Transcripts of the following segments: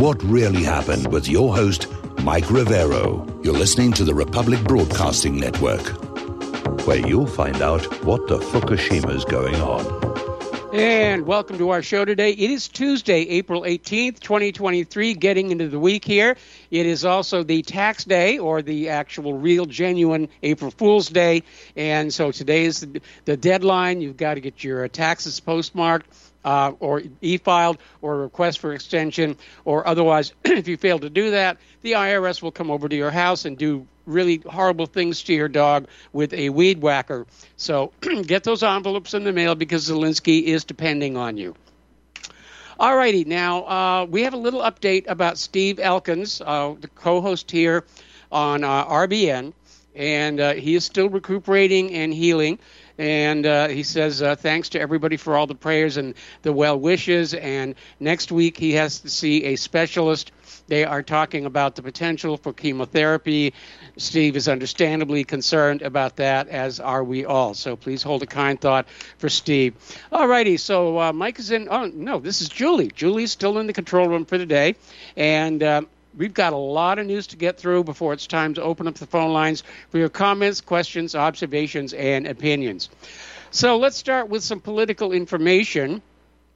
What Really Happened with your host, Mike Rivero. You're listening to the Republic Broadcasting Network, where you'll find out what the Fukushima's going on. And welcome to our show today. It is Tuesday, April 18th, 2023, getting into the week here. It is also the tax day, or the actual real, genuine April Fool's Day. And so today is the deadline. You've got to get your taxes postmarked. Or e-filed, or a request for extension, or otherwise, if you fail to do that, the IRS will come over to your house and do really horrible things to your dog with a weed whacker. So get those envelopes in the mail, because Zelensky is depending on you. All righty, now we have a little update about Steve Elkins, the co-host here on RBN, and he is still recuperating and healing. And he says thanks to everybody for all the prayers and the well wishes. And next week he has to see a specialist. They are talking about the potential for chemotherapy. Steve is understandably concerned about that, as are we all. So please hold a kind thought for Steve. All righty, so Mike is in. Oh, no, this is Julie. Julie's still in the control room for today. And we've got a lot of news to get through before it's time to open up the phone lines for your comments, questions, observations, and opinions. So let's start with some political information.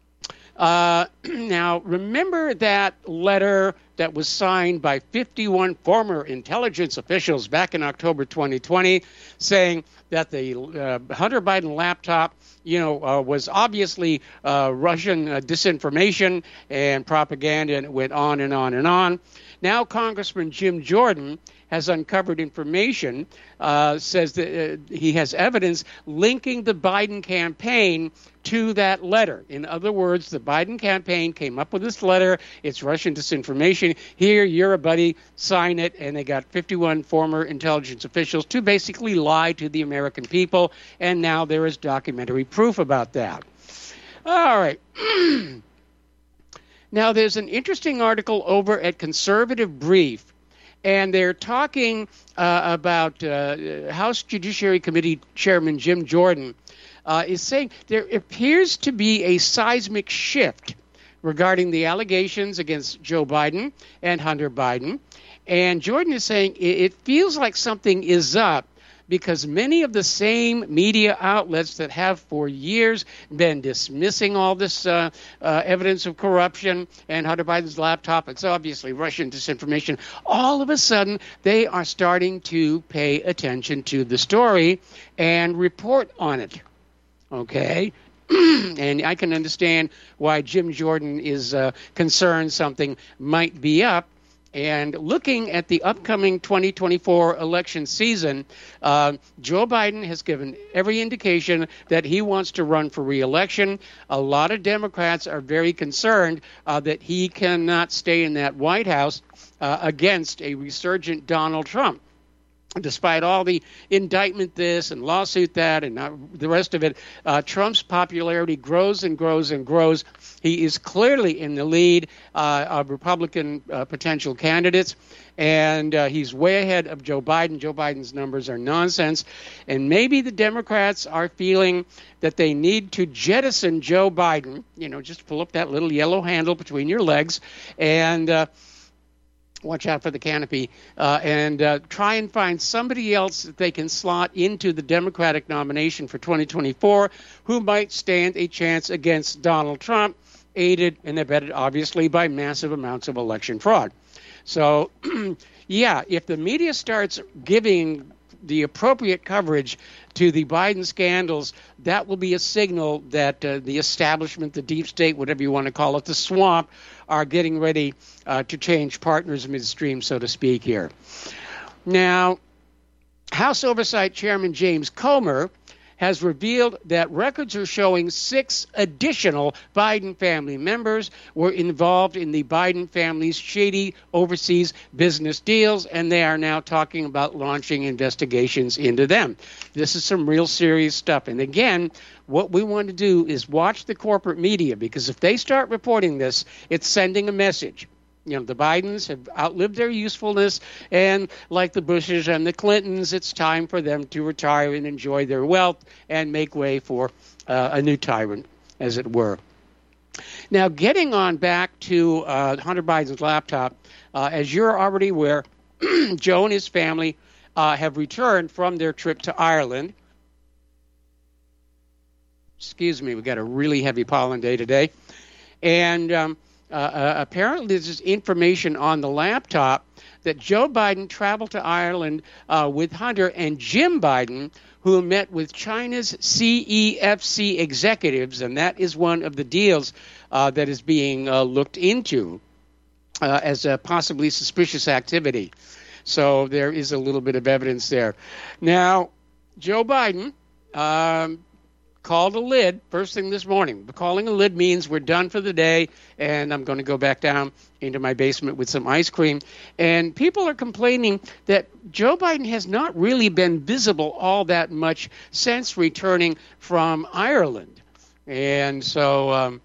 Now, remember that letter that was signed by 51 former intelligence officials back in October 2020 saying that the Hunter Biden laptop, was obviously Russian disinformation and propaganda, and it went on and on and on. Now, Congressman Jim Jordan has uncovered information, says that he has evidence linking the Biden campaign to that letter. In other words, the Biden campaign came up with this letter. It's Russian disinformation. Here, you're a buddy, sign it. And they got 51 former intelligence officials to basically lie to the American people. And now there is documentary proof about that. All right. Now, there's an interesting article over at Conservative Brief, and they're talking about House Judiciary Committee Chairman Jim Jordan is saying there appears to be a seismic shift regarding the allegations against Joe Biden and Hunter Biden. And Jordan is saying it feels like something is up, because many of the same media outlets that have for years been dismissing all this evidence of corruption and Hunter Biden's laptop, it's obviously Russian disinformation, all of a sudden they are starting to pay attention to the story and report on it. Okay? And I can understand why Jim Jordan is concerned something might be up. And looking at the upcoming 2024 election season, Joe Biden has given every indication that he wants to run for re-election. A lot of Democrats are very concerned that he cannot stay in that White House against a resurgent Donald Trump. Despite all the indictment this and lawsuit that and the rest of it, Trump's popularity grows and grows and grows. He is clearly in the lead of Republican potential candidates, and he's way ahead of Joe Biden. Joe Biden's numbers are nonsense, and maybe the Democrats are feeling that they need to jettison Joe Biden, just pull up that little yellow handle between your legs and watch out for the canopy, and try and find somebody else that they can slot into the Democratic nomination for 2024 who might stand a chance against Donald Trump, aided and abetted, obviously, by massive amounts of election fraud. So, yeah, if the media starts giving the appropriate coverage to the Biden scandals, that will be a signal that the establishment, the deep state, whatever you want to call it, the swamp, are getting ready to change partners midstream, so to speak, here. Now, House Oversight Chairman James Comer has revealed that records are showing 6 additional Biden family members were involved in the Biden family's shady overseas business deals, and they are now talking about launching investigations into them. This is some real serious stuff. And again, what we want to do is watch the corporate media, because if they start reporting this, it's sending a message. The Bidens have outlived their usefulness, and like the Bushes and the Clintons, it's time for them to retire and enjoy their wealth and make way for a new tyrant, as it were. Now, getting on back to Hunter Biden's laptop, as you're already aware, Joe and his family have returned from their trip to Ireland. Excuse me, we got a really heavy pollen day today. And apparently there's information on the laptop that Joe Biden traveled to Ireland with Hunter and Jim Biden, who met with China's CEFC executives, and that is one of the deals that is being looked into as a possibly suspicious activity. So there is a little bit of evidence there. Now, Joe Biden called a lid first thing this morning. Calling a lid means we're done for the day, and I'm going to go back down into my basement with some ice cream. And people are complaining that Joe Biden has not really been visible all that much since returning from Ireland. And so,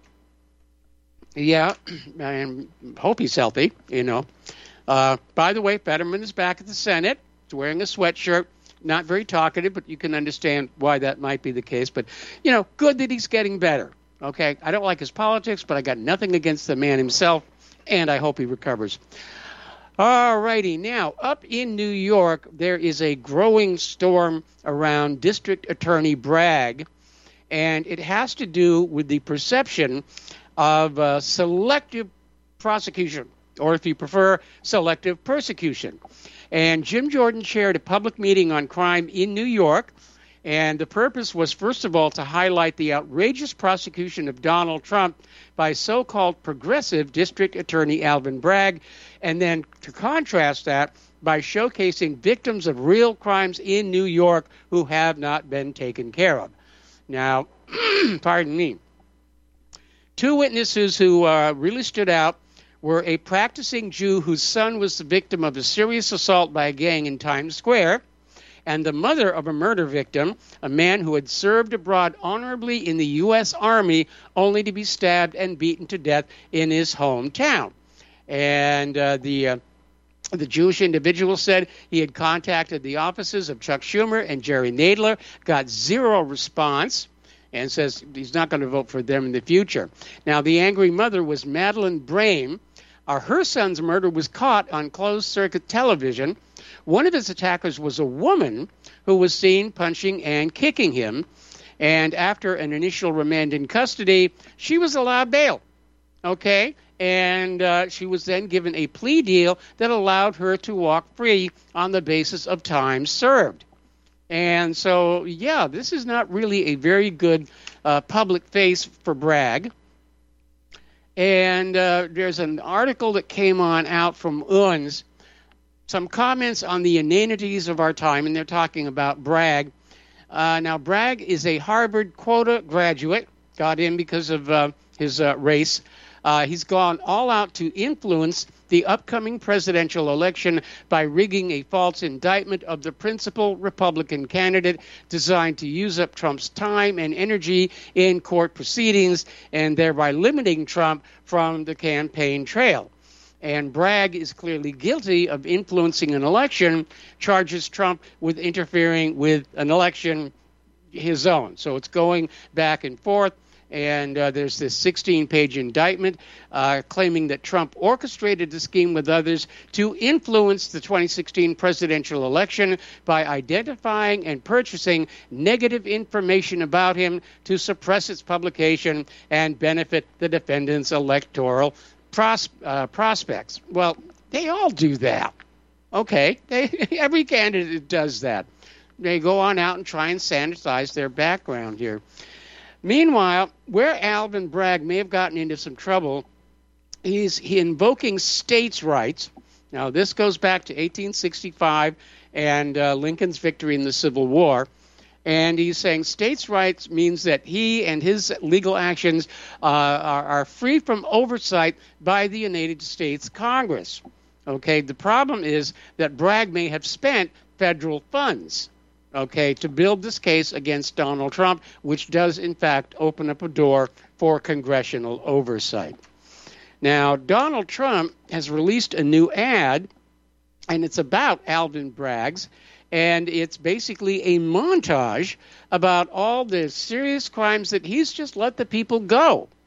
yeah, I hope he's healthy, you know. By the way, Fetterman is back at the Senate. He's wearing a sweatshirt. Not very talkative, but you can understand why that might be the case. But, you know, good that he's getting better, okay? I don't like his politics, but I got nothing against the man himself, and I hope he recovers. All righty. Now, up in New York, there is a growing storm around District Attorney Bragg, and it has to do with the perception of selective prosecution, or if you prefer, selective persecution. And Jim Jordan chaired a public meeting on crime in New York, and the purpose was, first of all, to highlight the outrageous prosecution of Donald Trump by so-called progressive District Attorney Alvin Bragg, and then to contrast that by showcasing victims of real crimes in New York who have not been taken care of. Now, pardon me, two witnesses who really stood out were a practicing Jew whose son was the victim of a serious assault by a gang in Times Square, and the mother of a murder victim, a man who had served abroad honorably in the U.S. Army only to be stabbed and beaten to death in his hometown. And the Jewish individual said he had contacted the offices of Chuck Schumer and Jerry Nadler, got zero response, and says he's not going to vote for them in the future. Now, the angry mother was Madeleine Brame. Her son's murder was caught on closed-circuit television. One of his attackers was a woman who was seen punching and kicking him. And after an initial remand in custody, she was allowed bail. Okay? And she was then given a plea deal that allowed her to walk free on the basis of time served. And so, yeah, this is not really a very good public face for Bragg. And there's an article that came out from UNS, some comments on the inanities of our time, and they're talking about Bragg. Now, Bragg is a Harvard quota graduate, got in because of his race. He's gone all out to influence the upcoming presidential election by rigging a false indictment of the principal Republican candidate designed to use up Trump's time and energy in court proceedings and thereby limiting Trump from the campaign trail. And Bragg is clearly guilty of influencing an election, charges Trump with interfering with an election his own. So it's going back and forth. And there's this 16-page indictment claiming that Trump orchestrated the scheme with others to influence the 2016 presidential election by identifying and purchasing negative information about him to suppress its publication and benefit the defendant's electoral prospects. Well, they all do that. Okay, every candidate does that. They go on out and try and sanitize their background here. Meanwhile, where Alvin Bragg may have gotten into some trouble, he's invoking states' rights. Now, this goes back to 1865 and Lincoln's victory in the Civil War. And he's saying states' rights means that he and his legal actions are free from oversight by the United States Congress. Okay, the problem is that Bragg may have spent federal funds, okay, to build this case against Donald Trump, which does, in fact, open up a door for congressional oversight. Now, Donald Trump has released a new ad, and it's about Alvin Bragg's, and it's basically a montage about all the serious crimes that he's just let the people go.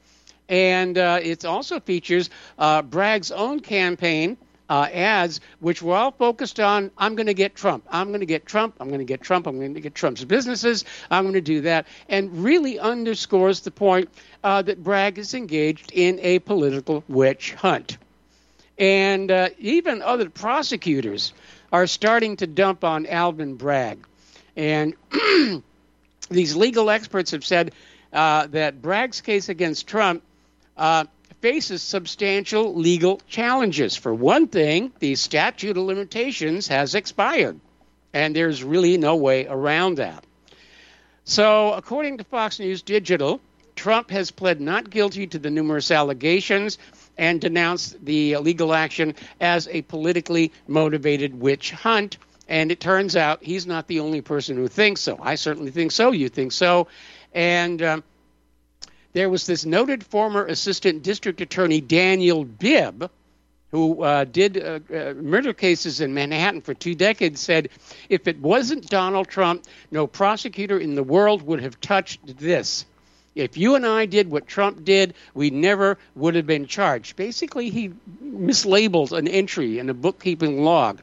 And it also features Bragg's own campaign ads, which were all focused on, I'm going to get Trump. I'm going to get Trump. I'm going to get Trump. I'm going to get Trump's businesses. I'm going to do that. And really underscores the point that Bragg is engaged in a political witch hunt. And even other prosecutors are starting to dump on Alvin Bragg. And these legal experts have said that Bragg's case against Trump faces substantial legal challenges. For one thing, the statute of limitations has expired, and there's really no way around that. So, according to Fox News Digital, Trump has pled not guilty to the numerous allegations and denounced the legal action as a politically motivated witch hunt. And it turns out he's not the only person who thinks so. I certainly think so. You think so. And there was this noted former assistant district attorney, Daniel Bibb, who did murder cases in Manhattan for 2 decades, said, if it wasn't Donald Trump, no prosecutor in the world would have touched this. If you and I did what Trump did, we never would have been charged. Basically, he mislabeled an entry in a bookkeeping log.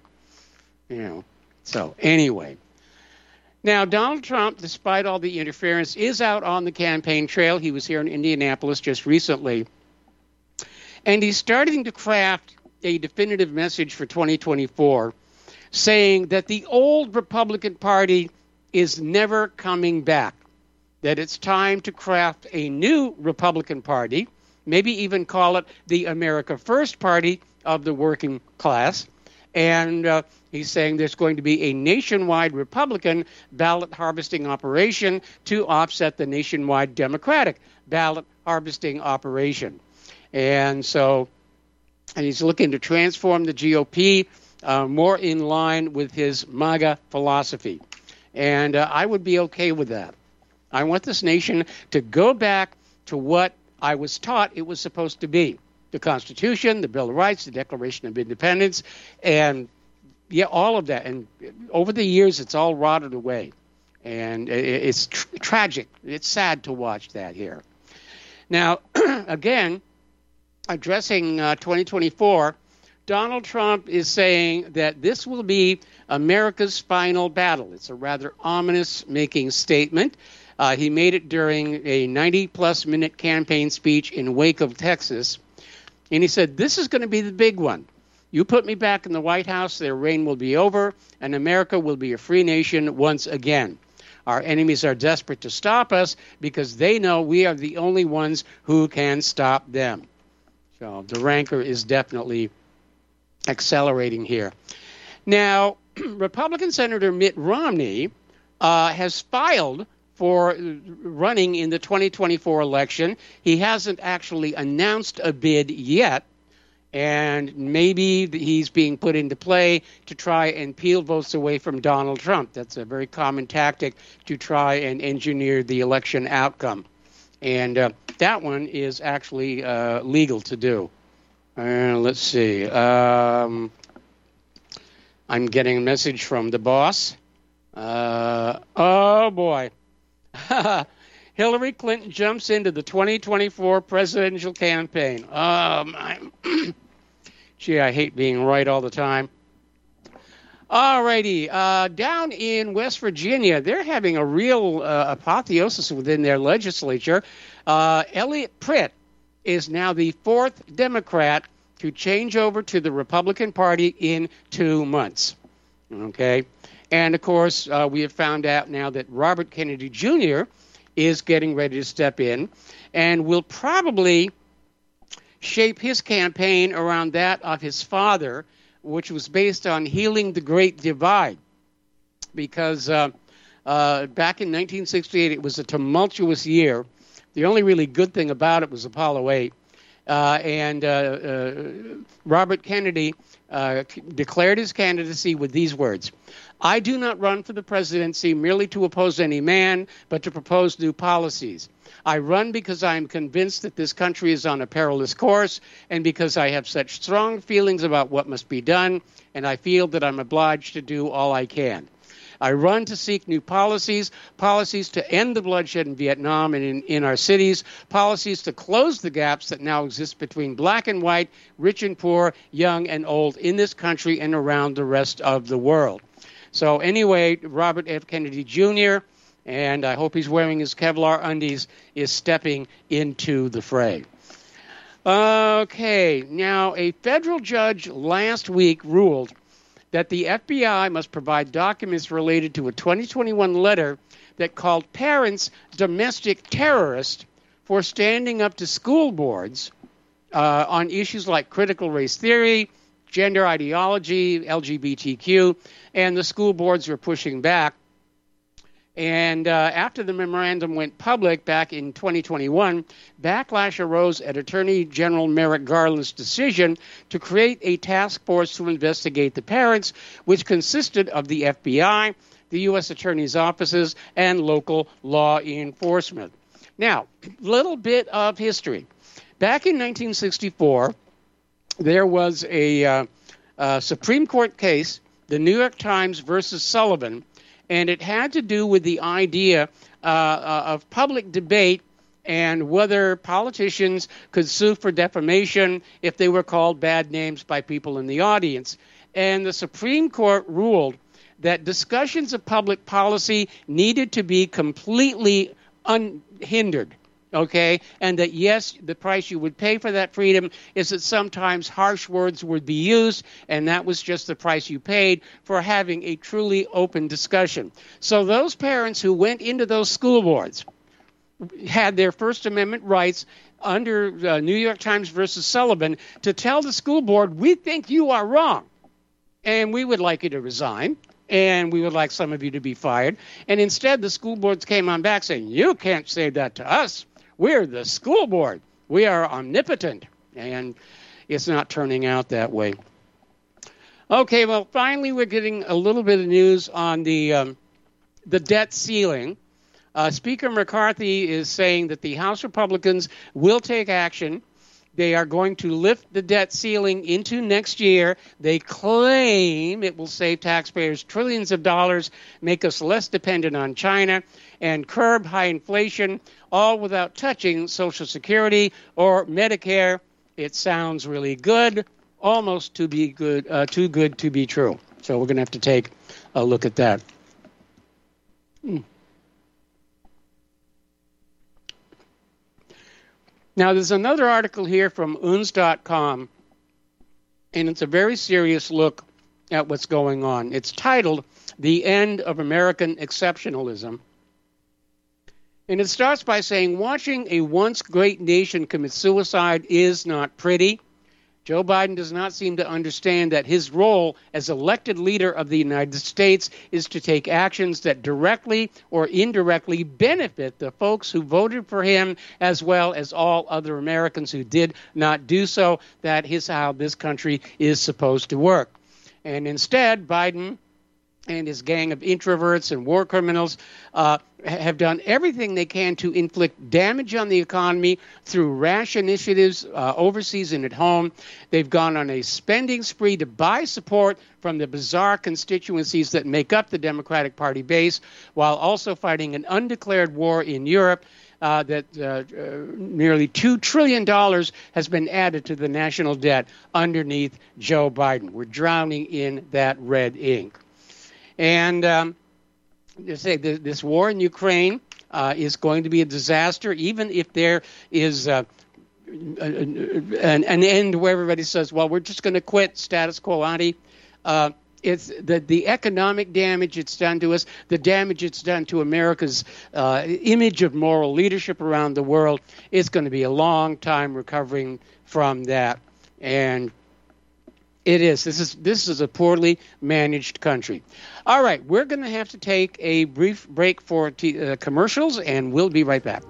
So anyway. Now, Donald Trump, despite all the interference, is out on the campaign trail. He was here in Indianapolis just recently. And he's starting to craft a definitive message for 2024, saying that the old Republican Party is never coming back, that it's time to craft a new Republican Party, maybe even call it the America First Party of the working class. And he's saying there's going to be a nationwide Republican ballot harvesting operation to offset the nationwide Democratic ballot harvesting operation. And so he's looking to transform the GOP more in line with his MAGA philosophy. And I would be okay with that. I want this nation to go back to what I was taught it was supposed to be. The Constitution, the Bill of Rights, the Declaration of Independence, and all of that. And over the years, it's all rotted away. And it's tragic. It's sad to watch that here. Now, again, addressing 2024, Donald Trump is saying that this will be America's final battle. It's a rather ominous-making statement. He made it during a 90-plus minute campaign speech in Waco, Texas. And he said, this is going to be the big one. You put me back in the White House, their reign will be over, and America will be a free nation once again. Our enemies are desperate to stop us because they know we are the only ones who can stop them. So the rancor is definitely accelerating here. Now, Republican Senator Mitt Romney has filed for running in the 2024 election. He hasn't actually announced a bid yet, and maybe he's being put into play to try and peel votes away from Donald Trump. That's a very common tactic to try and engineer the election outcome. And that one is actually legal to do. Let's see. I'm getting a message from the boss. Oh, boy. Hillary Clinton jumps into the 2024 presidential campaign. Oh, my. Gee, I hate being right all the time. All righty. Down in West Virginia, they're having a real apotheosis within their legislature. Elliot Pritt is now the 4th Democrat to change over to the Republican Party in 2 months. Okay? And, of course, we have found out now that Robert Kennedy Jr. is getting ready to step in and will probably shape his campaign around that of his father, which was based on healing the Great Divide. Because back in 1968, it was a tumultuous year. The only really good thing about it was Apollo 8. And Robert Kennedy declared his candidacy with these words: I do not run for the presidency merely to oppose any man, but to propose new policies. I run because I am convinced that this country is on a perilous course, and because I have such strong feelings about what must be done, and I feel that I'm obliged to do all I can. I run to seek new policies to end the bloodshed in Vietnam and in our cities, policies to close the gaps that now exist between black and white, rich and poor, young and old in this country and around the rest of the world. So anyway, Robert F. Kennedy Jr., and I hope he's wearing his Kevlar undies, is stepping into the fray. Okay, now a federal judge last week ruled that the FBI must provide documents related to a 2021 letter that called parents domestic terrorists for standing up to school boards on issues like critical race theory, gender ideology, LGBTQ, and the school boards were pushing back. And after the memorandum went public back in 2021, backlash arose at Attorney General Merrick Garland's decision to create a task force to investigate the parents, which consisted of the FBI, the U.S. Attorney's offices, and local law enforcement. Now, a little bit of history. Back in 1964, there was a Supreme Court case, the New York Times versus Sullivan, and it had to do with the idea of public debate and whether politicians could sue for defamation if they were called bad names by people in the audience. And the Supreme Court ruled that discussions of public policy needed to be completely unhindered. Okay, and that, yes, the price you would pay for that freedom is that sometimes harsh words would be used, and that was just the price you paid for having a truly open discussion. So those parents who went into those school boards had their First Amendment rights under New York Times versus Sullivan to tell the school board, we think you are wrong, and we would like you to resign, and we would like some of you to be fired. And instead, the school boards came on back saying, you can't say that to us. We're the school board. We are omnipotent. And it's not turning out that way. Okay, well, finally, we're getting a little bit of news on the debt ceiling. Speaker McCarthy is saying that the House Republicans will take action. They are going to lift the debt ceiling into next year. They claim it will save taxpayers trillions of dollars, make us less dependent on China, and curb high inflation, all without touching Social Security or Medicare. It sounds really good, almost too good to be true. So we're going to have to take a look at that. Now, there's another article here from UNS.com, and it's a very serious look at what's going on. It's titled, The End of American Exceptionalism. And it starts by saying, watching a once great nation commit suicide is not pretty. Joe Biden does not seem to understand that his role as elected leader of the United States is to take actions that directly or indirectly benefit the folks who voted for him, as well as all other Americans who did not do so. That is how this country is supposed to work. And instead, Biden and his gang of introverts and war criminals have done everything they can to inflict damage on the economy through rash initiatives overseas and at home. They've gone on a spending spree to buy support from the bizarre constituencies that make up the Democratic Party base, while also fighting an undeclared war in Europe. That nearly $2 trillion has been added to the national debt underneath Joe Biden. We're drowning in that red ink. And they say this war in Ukraine is going to be a disaster, even if there is an end where everybody says, well, we're just going to quit status quo ante. It's the economic damage it's done to us, the damage it's done to America's image of moral leadership around the world. It's going to be a long time recovering from that. And it is. This is a poorly managed country. All right, we're going to have to take a brief break for commercials, and we'll be right back.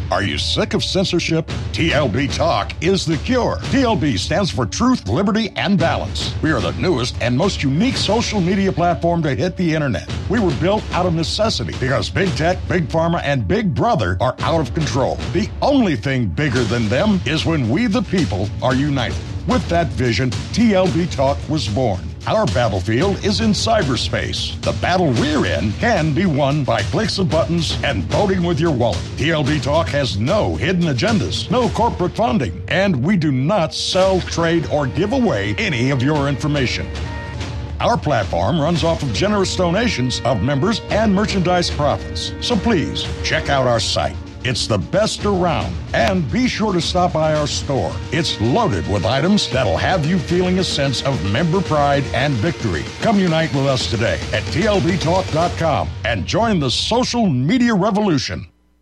Are you sick of censorship? TLB Talk is the cure. TLB stands for Truth, Liberty, and Balance. We are the newest and most unique social media platform to hit the internet. We were built out of necessity because Big Tech, Big Pharma, and Big Brother are out of control. The only thing bigger than them is when we, the people, are united. With that vision, TLB Talk was born. Our battlefield is in cyberspace. The battle we're in can be won by clicks of buttons and voting with your wallet. TLB Talk has no hidden agendas, no corporate funding, and we do not sell, trade, or give away any of your information. Our platform runs off of generous donations of members and merchandise profits. So please, check out our site. It's the best around. And be sure to stop by our store. It's loaded with items that'll have you feeling a sense of member pride and victory. Come unite with us today at tlbtalk.com and join the social media revolution.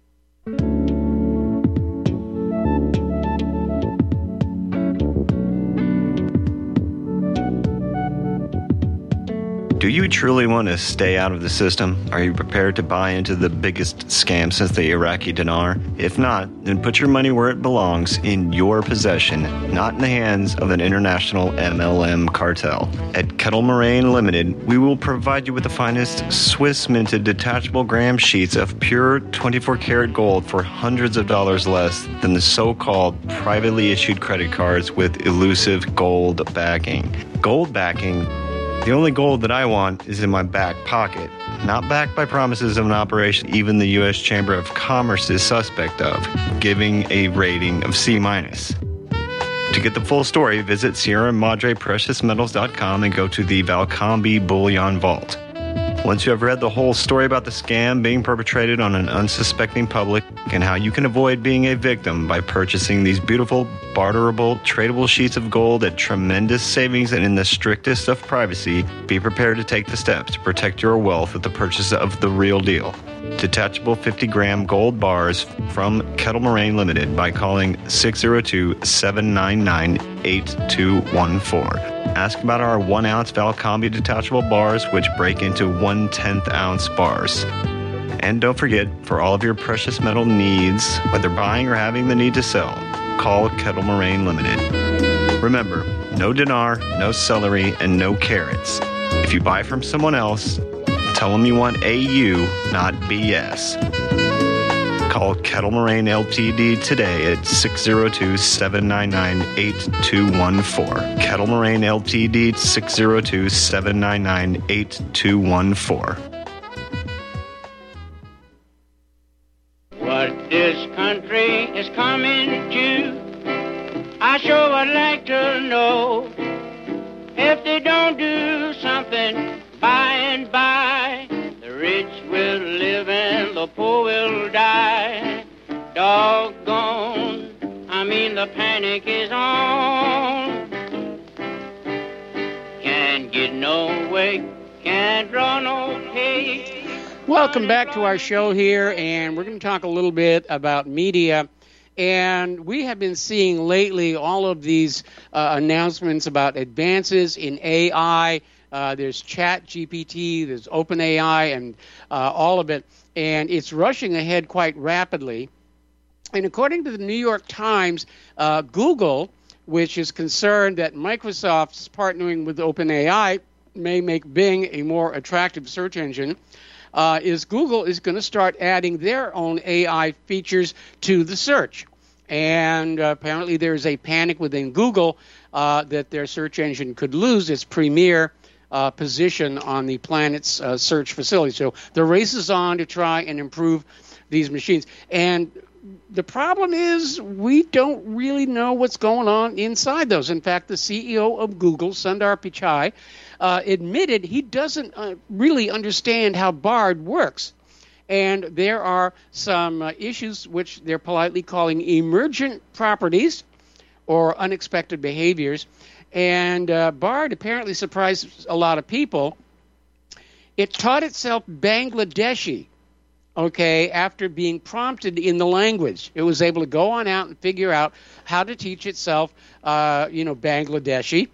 Do you truly want to stay out of the system? Are you prepared to buy into the biggest scam since the Iraqi dinar? If not, then put your money where it belongs, in your possession, not in the hands of an international MLM cartel. At Kettle Moraine Limited, we will provide you with the finest Swiss-minted detachable gram sheets of pure 24-karat gold for hundreds of dollars less than the so-called privately issued credit cards with elusive gold backing. Gold backing? The only gold that I want is in my back pocket, not backed by promises of an operation even the U.S. Chamber of Commerce is suspect of, giving a rating of C-. To get the full story, visit Sierra Madre PreciousMetals.com and go to the Valcambi Bullion Vault. Once you have read the whole story about the scam being perpetrated on an unsuspecting public and how you can avoid being a victim by purchasing these beautiful, barterable, tradable sheets of gold at tremendous savings and in the strictest of privacy, be prepared to take the steps to protect your wealth with the purchase of the real deal. Detachable 50-gram gold bars from Kettle Moraine Limited by calling 602-799-8214. Ask about our 1-ounce Valcambi detachable bars, which break into 1/10-ounce bars. And don't forget, for all of your precious metal needs, whether buying or having the need to sell, call Kettle Moraine Limited. Remember, no dinar, no celery, and no carrots. If you buy from someone else, tell them you want AU, not BS. Call Kettle Moraine Ltd. today at 602-799-8214. Kettle Moraine Ltd. 602-799-8214. What this country is coming to, I sure would like to know. If they don't do something by and by, the rich will live and the poor will die. Doggone, the panic is on. Can't get no way, can't draw no pay. Welcome back to our show here, and we're going to talk a little bit about media. And we have been seeing lately all of these announcements about advances in AI. There's ChatGPT, there's OpenAI, and all of it. And it's rushing ahead quite rapidly. And according to the New York Times, Google, which is concerned that Microsoft's partnering with OpenAI may make Bing a more attractive search engine, Google is going to start adding their own AI features to the search. And apparently there's a panic within Google that their search engine could lose its premier position on the planet's search facility. So the race is on to try and improve these machines. And the problem is we don't really know what's going on inside those. In fact, the CEO of Google, Sundar Pichai, admitted he doesn't really understand how Bard works. And there are some issues which they're politely calling emergent properties or unexpected behaviors. And Bard apparently surprised a lot of people. It taught itself Bangladeshi, after being prompted in the language. It was able to go on out and figure out how to teach itself, Bangladeshi.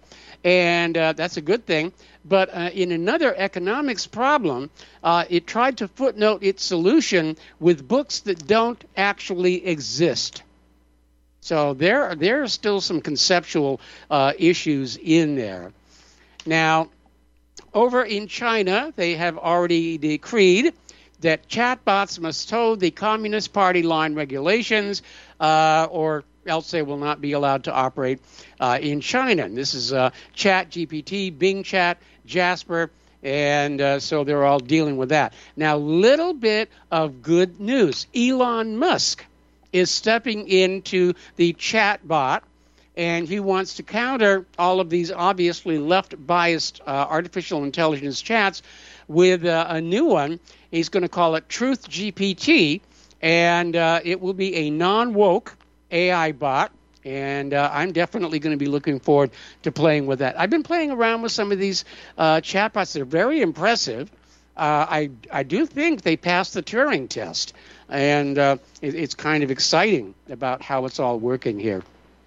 and that's a good thing. But in another economics problem, it tried to footnote its solution with books that don't actually exist. So there are still some conceptual issues in there. Now, over in China, they have already decreed that chatbots must toe the Communist Party line regulations, or else they will not be allowed to operate in China. And this is ChatGPT, Bing Chat, Jasper, and so they're all dealing with that. Now, little bit of good news. Elon Musk is stepping into the chatbot, and he wants to counter all of these obviously left-biased artificial intelligence chats with a new one. He's going to call it Truth GPT, and it will be a non-woke AI bot, and I'm definitely going to be looking forward to playing with that. I've been playing around with some of these chatbots. They're very impressive. I do think they passed the Turing test, and it's kind of exciting about how it's all working here.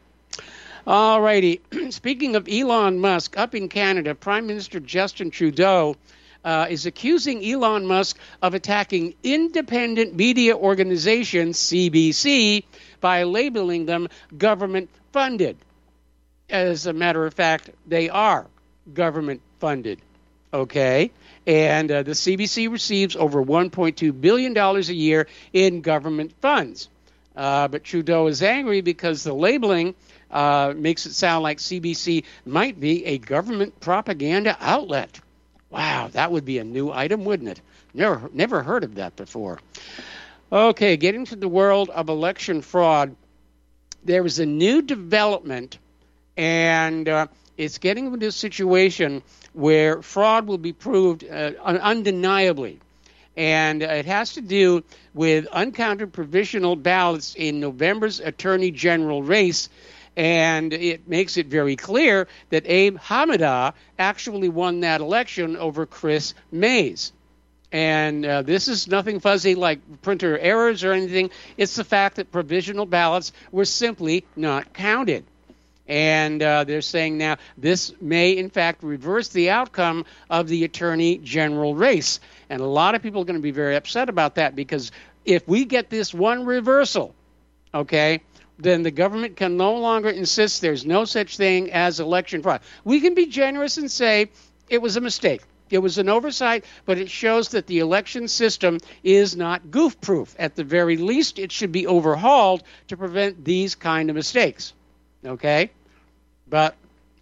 All righty. Speaking of Elon Musk, up in Canada, Prime Minister Justin Trudeau is accusing Elon Musk of attacking independent media organization, CBC, by labeling them government-funded. As a matter of fact, they are government-funded, okay? And the CBC receives over $1.2 billion a year in government funds. But Trudeau is angry because the labeling makes it sound like CBC might be a government propaganda outlet. Wow, that would be a new item, wouldn't it? Never heard of that before. Okay, getting to the world of election fraud, there is a new development, and it's getting into a situation where fraud will be proved undeniably. And it has to do with uncounted provisional ballots in November's Attorney General race. And it makes it very clear that Abe Hamada actually won that election over Chris Mays. And this is nothing fuzzy like printer errors or anything. It's the fact that provisional ballots were simply not counted. And they're saying now this may, in fact, reverse the outcome of the Attorney General race. And a lot of people are going to be very upset about that, because if we get this one reversal, okay, then the government can no longer insist there's no such thing as election fraud. We can be generous and say it was a mistake. It was an oversight, but it shows that the election system is not goof-proof. At the very least, it should be overhauled to prevent these kind of mistakes. Okay? But,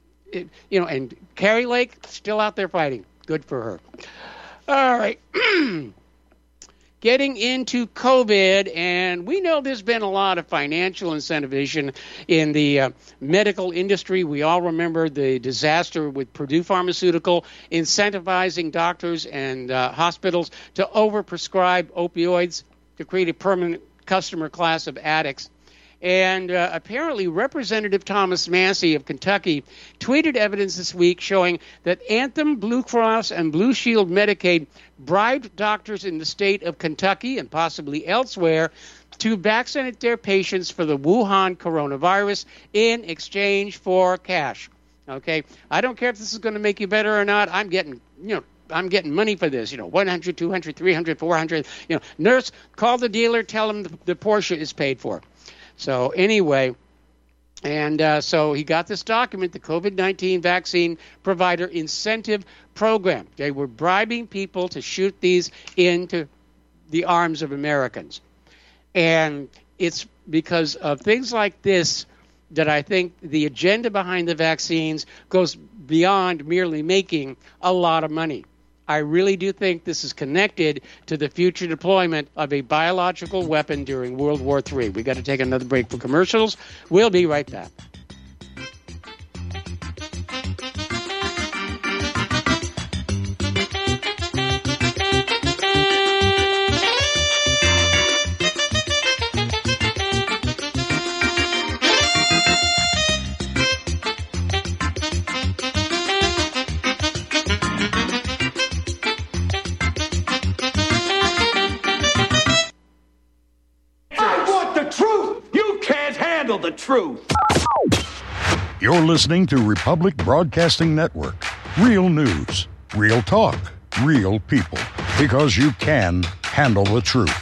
and Carrie Lake, still out there fighting. Good for her. All right. Getting into COVID, and we know there's been a lot of financial incentivization in the medical industry. We all remember the disaster with Purdue Pharmaceutical incentivizing doctors and hospitals to overprescribe opioids to create a permanent customer class of addicts. And apparently Representative Thomas Massey of Kentucky tweeted evidence this week showing that Anthem, Blue Cross, and Blue Shield Medicaid bribed doctors in the state of Kentucky and possibly elsewhere to vaccinate their patients for the Wuhan coronavirus in exchange for cash. Okay, I don't care if this is going to make you better or not. I'm getting money for this, 100, 200, 300, 400. Nurse, call the dealer, tell him the Porsche is paid for. So anyway, and so he got this document, the COVID-19 Vaccine Provider Incentive Program. They were bribing people to shoot these into the arms of Americans. And it's because of things like this that I think the agenda behind the vaccines goes beyond merely making a lot of money. I really do think this is connected to the future deployment of a biological weapon during World War III. We got to take another break for commercials. We'll be right back. The truth. You're listening to Republic Broadcasting Network. Real news, real talk, real people. Because you can handle the truth.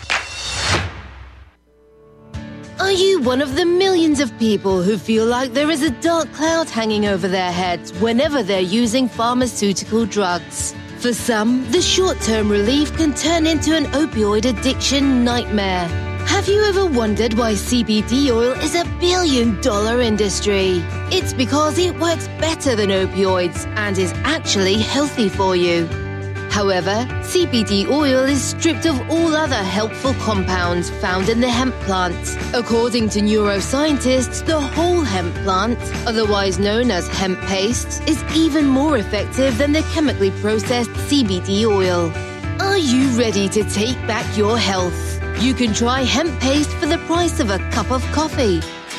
Are you one of the millions of people who feel like there is a dark cloud hanging over their heads whenever they're using pharmaceutical drugs? For some, the short-term relief can turn into an opioid addiction nightmare. Have you ever wondered why CBD oil is a billion-dollar industry? It's because it works better than opioids and is actually healthy for you. However, CBD oil is stripped of all other helpful compounds found in the hemp plant. According to neuroscientists, the whole hemp plant, otherwise known as hemp paste, is even more effective than the chemically processed CBD oil. Are you ready to take back your health? You can try hemp paste for the price of a cup of coffee.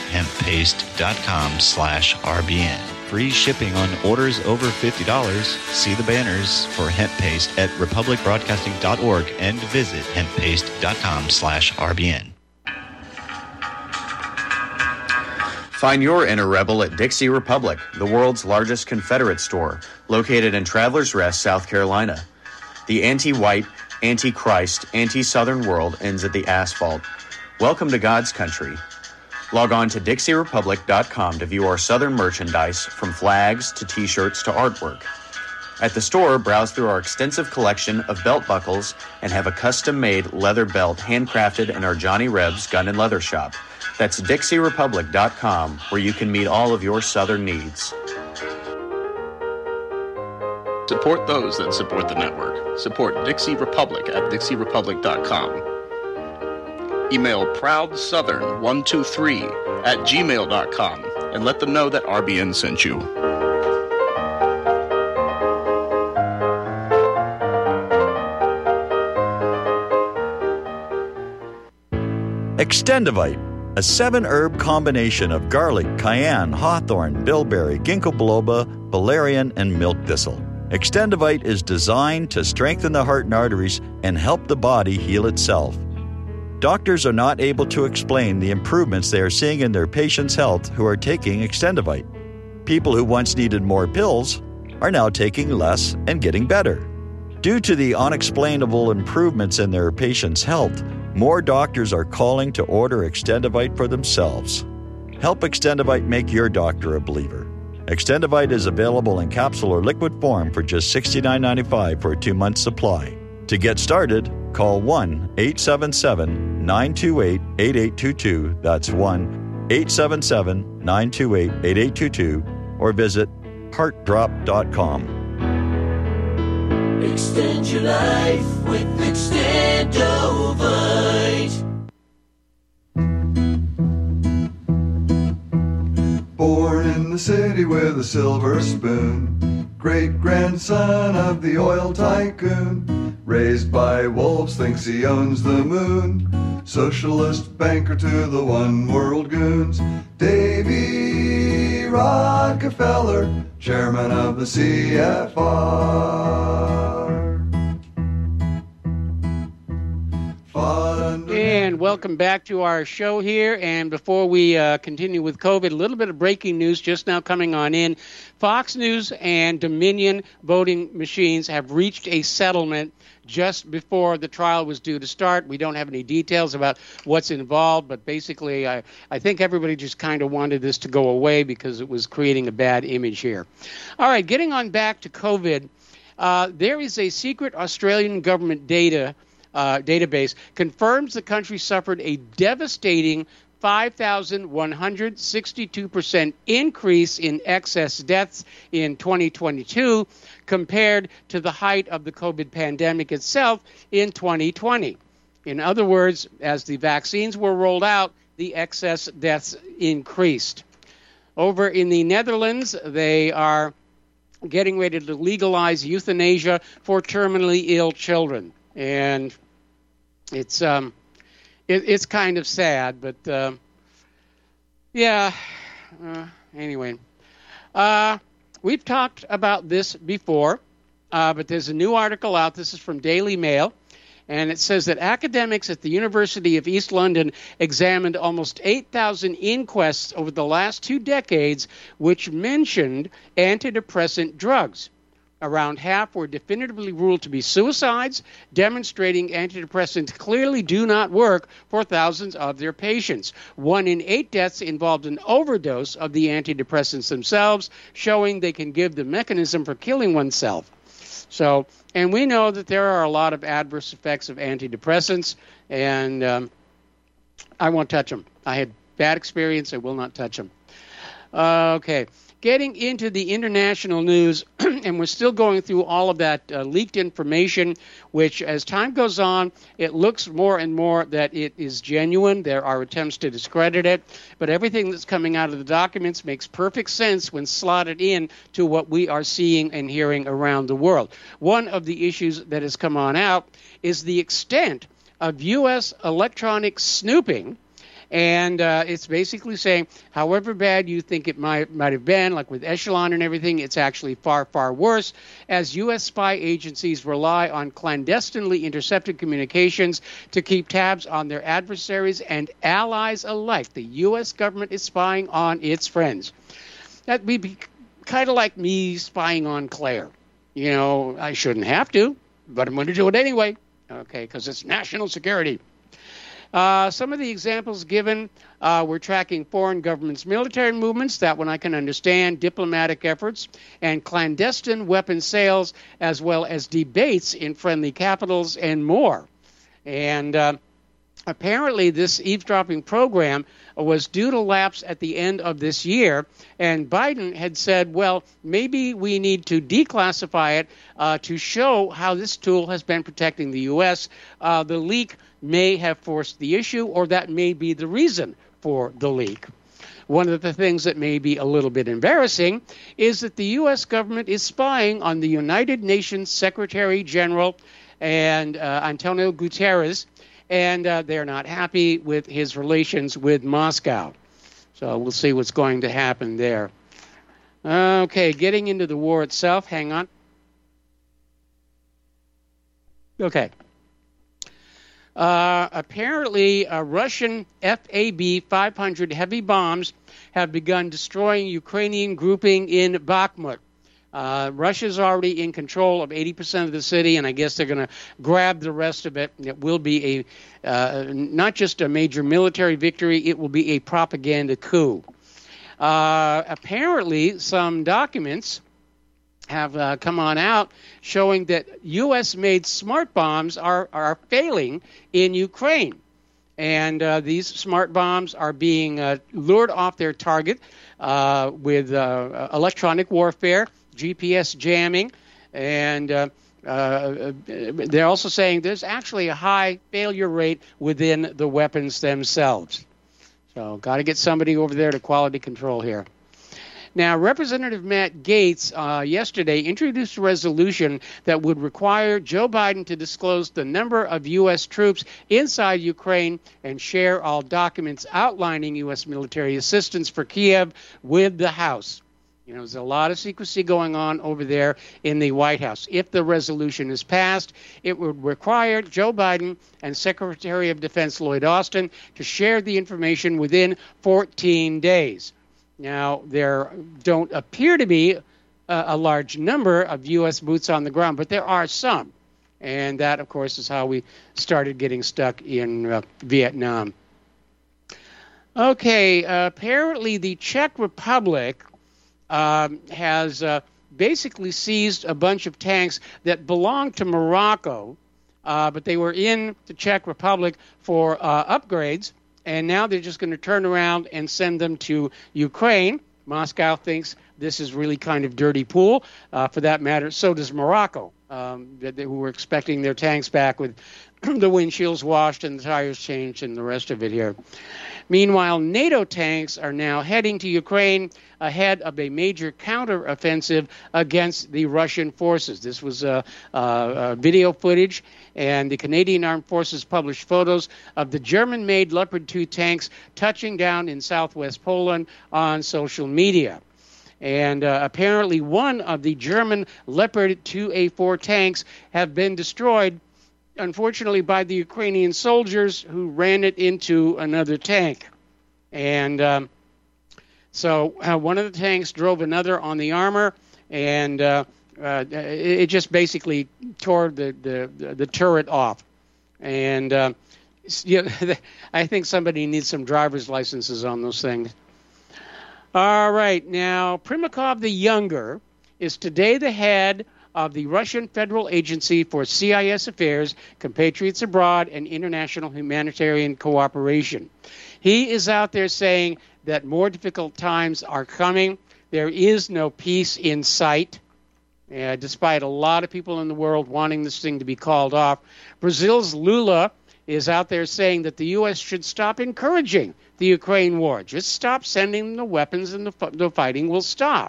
Hemppaste.com/RBN. Free shipping on orders over $50. See the banners for hemp paste at republicbroadcasting.org and visit hemppaste.com/RBN. Find your inner rebel at Dixie Republic, the world's largest Confederate store, located in Travelers Rest, South Carolina. The anti-white, anti-Christ, anti-Southern world ends at the asphalt. Welcome to God's country. Log on to DixieRepublic.com to view our Southern merchandise, from flags to T-shirts to artwork. At the store, browse through our extensive collection of belt buckles and have a custom-made leather belt handcrafted in our Johnny Rebs Gun and Leather Shop. That's DixieRepublic.com, where you can meet all of your Southern needs. Support those that support the network. Support Dixie Republic at DixieRepublic.com. Email ProudSouthern123@gmail.com and let them know that RBN sent you. Extendivite, a 7-herb combination of garlic, cayenne, hawthorn, bilberry, ginkgo biloba, valerian, and milk thistle. Extendivite is designed to strengthen the heart and arteries and help the body heal itself. Doctors are not able to explain the improvements they are seeing in their patients' health who are taking Extendivite. People who once needed more pills are now taking less and getting better. Due to the unexplainable improvements in their patients' health, more doctors are calling to order Extendivite for themselves. Help Extendivite make your doctor a believer. Extendivite is available in capsule or liquid form for just $69.95 for a 2-month supply. To get started, call 1-877-928-8822. That's 1-877-928-8822. Or visit heartdrop.com. Extend your life with Extendovite. Born in the city with a silver spoon, great-grandson of the oil tycoon, raised by wolves, thinks he owns the moon, socialist banker to the one-world goons, Davy Rockefeller, chairman of the CFR. And welcome back to our show here. And before we continue with COVID, a little bit of breaking news just now coming on in. Fox News and Dominion voting machines have reached a settlement just before the trial was due to start. We don't have any details about what's involved, but basically I think everybody just kind of wanted this to go away because it was creating a bad image here. All right, getting on back to COVID, there is a secret Australian government database confirms the country suffered a devastating 5,162% increase in excess deaths in 2022 compared to the height of the COVID pandemic itself in 2020. In other words, as the vaccines were rolled out, the excess deaths increased. Over in the Netherlands, they are getting ready to legalize euthanasia for terminally ill children. And it's kind of sad, but anyway. We've talked about this before, but there's a new article out. This is from Daily Mail, And it says that academics at the University of East London examined almost 8,000 inquests over the last 2 decades, which mentioned antidepressant drugs. Around half were definitively ruled to be suicides, demonstrating antidepressants clearly do not work for thousands of their patients. 1 in 8 deaths involved an overdose of the antidepressants themselves, showing they can give the mechanism for killing oneself. So, and we know that there are a lot of adverse effects of antidepressants, and I won't touch them. I had bad experience. I will not touch them. Okay. Getting into the international news, and we're still going through all of that leaked information, which as time goes on, it looks more and more that it is genuine. There are attempts to discredit it, but everything that's coming out of the documents makes perfect sense when slotted in to what we are seeing and hearing around the world. One of the issues that has come on out is the extent of U.S. electronic snooping. And it's basically saying, however bad you think it might have been, like with Echelon and everything, it's actually far, far worse, as U.S. spy agencies rely on clandestinely intercepted communications to keep tabs on their adversaries and allies alike. The U.S. government is spying on its friends. That would be kind of like me spying on Claire. You know, I shouldn't have to, but I'm going to do it anyway, okay, because it's national security. Some of the examples given, we're tracking foreign governments' military movements, that one I can understand, diplomatic efforts, and clandestine weapon sales, as well as debates in friendly capitals and more. And apparently this eavesdropping program was due to lapse at the end of this year, and Biden had said, well, maybe we need to declassify it to show how this tool has been protecting the U.S. The leak may have forced the issue, or that may be the reason for the leak. One of the things that may be a little bit embarrassing is that the U.S. government is spying on the United Nations Secretary General and Antonio Guterres, and they're not happy with his relations with Moscow. So we'll see what's going to happen there. Okay, getting into the war itself. Hang on. Okay. Apparently, Russian FAB-500 heavy bombs have begun destroying Ukrainian grouping in Bakhmut. Russia's already in control of 80% of the city, and I guess they're going to grab the rest of it. It will be not just a major military victory, it will be a propaganda coup. Apparently, some documents have come on out showing that U.S.-made smart bombs are failing in Ukraine. And these smart bombs are being lured off their target with electronic warfare, GPS jamming, and they're also saying there's actually a high failure rate within the weapons themselves. So got to get somebody over there to quality control here. Now, Representative Matt Gaetz yesterday introduced a resolution that would require Joe Biden to disclose the number of U.S. troops inside Ukraine and share all documents outlining U.S. military assistance for Kiev with the House. You know, there's a lot of secrecy going on over there in the White House. If the resolution is passed, it would require Joe Biden and Secretary of Defense Lloyd Austin to share the information within 14 days. Now, there don't appear to be a large number of U.S. boots on the ground, but there are some. And that, of course, is how we started getting stuck in Vietnam. Okay, apparently the Czech Republic has basically seized a bunch of tanks that belonged to Morocco, but they were in the Czech Republic for upgrades. And now they're just going to turn around and send them to Ukraine. Moscow thinks this is really kind of dirty pool. For that matter, so does Morocco, who were expecting their tanks back with the windshields washed and the tires changed and the rest of it here. Meanwhile, NATO tanks are now heading to Ukraine ahead of a major counteroffensive against the Russian forces. This was video footage, and the Canadian Armed Forces published photos of the German-made Leopard 2 tanks touching down in southwest Poland on social media. And apparently one of the German Leopard 2A4 tanks have been destroyed unfortunately, by the Ukrainian soldiers who ran it into another tank. And so one of the tanks drove another on the armor, and it just basically tore the turret off. And I think somebody needs some driver's licenses on those things. All right, now Primakov the Younger is today the head of the Russian Federal Agency for CIS Affairs, Compatriots Abroad, and International Humanitarian Cooperation. He is out there saying that more difficult times are coming. There is no peace in sight, despite a lot of people in the world wanting this thing to be called off. Brazil's Lula is out there saying that the U.S. should stop encouraging the Ukraine war. Just stop sending them the weapons and the fighting will stop.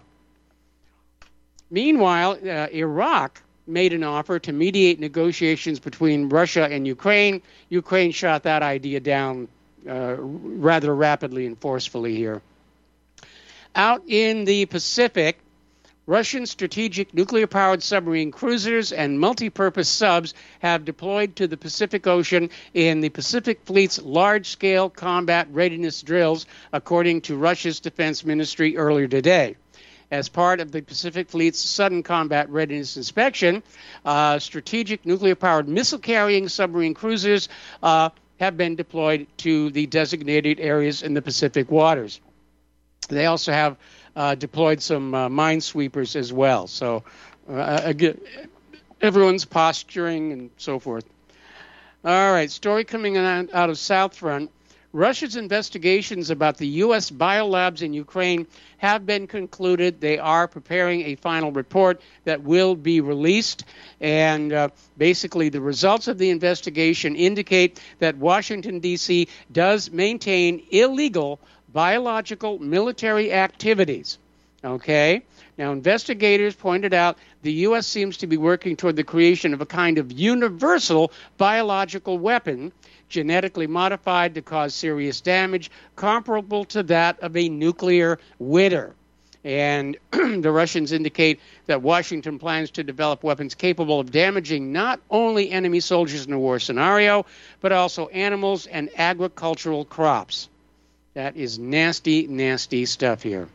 Meanwhile, Iraq made an offer to mediate negotiations between Russia and Ukraine. Ukraine shot that idea down rather rapidly and forcefully here. Out in the Pacific, Russian strategic nuclear-powered submarine cruisers and multi-purpose subs have deployed to the Pacific Ocean in the Pacific Fleet's large-scale combat readiness drills, according to Russia's defense ministry earlier today. As part of the Pacific Fleet's sudden combat readiness inspection, strategic nuclear-powered missile-carrying submarine cruisers have been deployed to the designated areas in the Pacific waters. They also have deployed some minesweepers as well. So again, everyone's posturing and so forth. All right, story coming out of South Front. Russia's investigations about the U.S. biolabs in Ukraine have been concluded. They are preparing a final report that will be released. And basically, the results of the investigation indicate that Washington, D.C. does maintain illegal biological military activities. Okay? Now, investigators pointed out the U.S. seems to be working toward the creation of a kind of universal biological weapon, genetically modified to cause serious damage, comparable to that of a nuclear winter. And the Russians indicate that Washington plans to develop weapons capable of damaging not only enemy soldiers in a war scenario, but also animals and agricultural crops. That is nasty, nasty stuff here.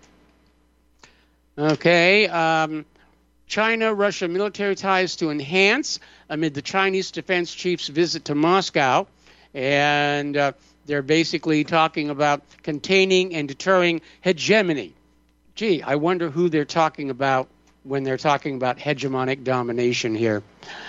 Okay, China-Russia military ties to enhance amid the Chinese defense chief's visit to Moscow. And they're basically talking about containing and deterring hegemony. Gee, I wonder who they're talking about when they're talking about hegemonic domination here.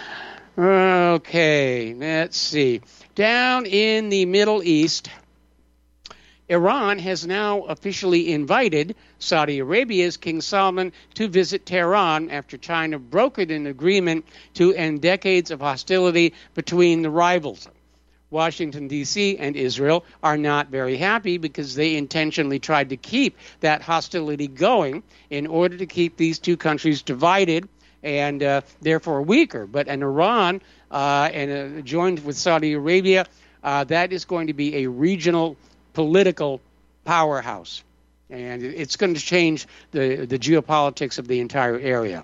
Okay, let's see. Down in the Middle East, Iran has now officially invited Saudi Arabia's King Salman to visit Tehran after China brokered an agreement to end decades of hostility between the rivals. Washington, D.C. and Israel are not very happy because they intentionally tried to keep that hostility going in order to keep these two countries divided and therefore weaker. But in Iran, joined with Saudi Arabia, that is going to be a regional political powerhouse. And it's going to change the geopolitics of the entire area.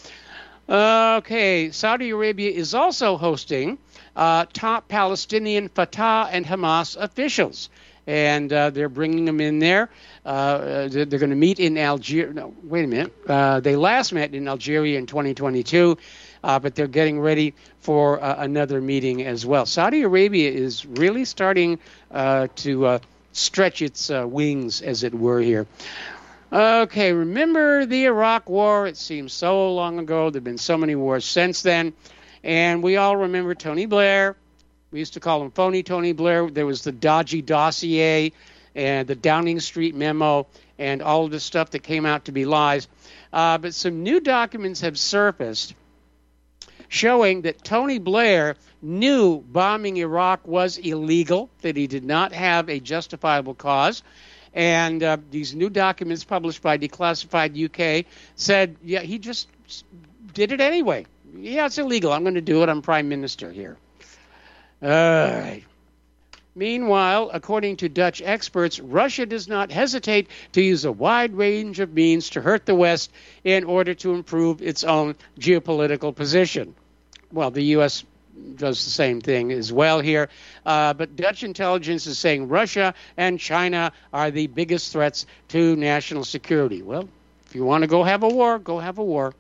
Okay, Saudi Arabia is also hosting top Palestinian Fatah and Hamas officials. And they're bringing them in there. They're going to meet in Algeria. No, wait a minute. They last met in Algeria in 2022, but they're getting ready for another meeting as well. Saudi Arabia is really starting to stretch its wings, as it were, here. Okay, remember the Iraq War? It seems so long ago. There have been so many wars since then. And we all remember Tony Blair. We used to call him phony Tony Blair. There was the dodgy dossier and the Downing Street memo and all of the stuff that came out to be lies. But some new documents have surfaced showing that Tony Blair knew bombing Iraq was illegal, that he did not have a justifiable cause. And these new documents published by Declassified UK said, yeah, he just did it anyway. Yeah, it's illegal. I'm going to do it. I'm prime minister here. All right. Meanwhile, according to Dutch experts, Russia does not hesitate to use a wide range of means to hurt the West in order to improve its own geopolitical position. Well, the U.S. does the same thing as well here. But Dutch intelligence is saying Russia and China are the biggest threats to national security. Well, if you want to go have a war, go have a war.